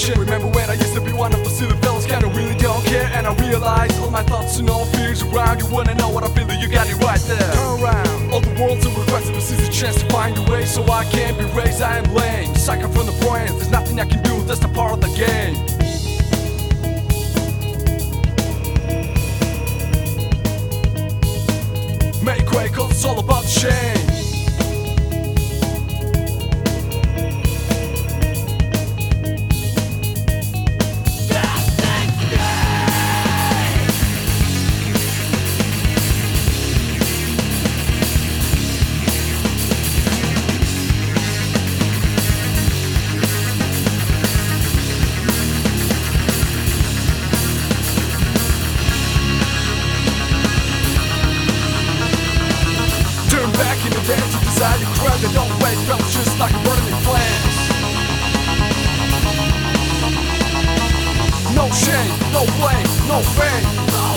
attention. Remember when I used to be one of those silly fellas, kinda really don't care. And I realized all my thoughts and all fears around. You wanna know what I feel, you got it right there. Turn around, all the world's a request, this is a chance to find a way. So I can't be raised, I am lame. Sucker from the brain, there's nothing I can do, that's the part of the game. Make way, cause it's all about shame. To decide your crowd that don't wait, felt just like burning flames. No shame, no blame, no fame.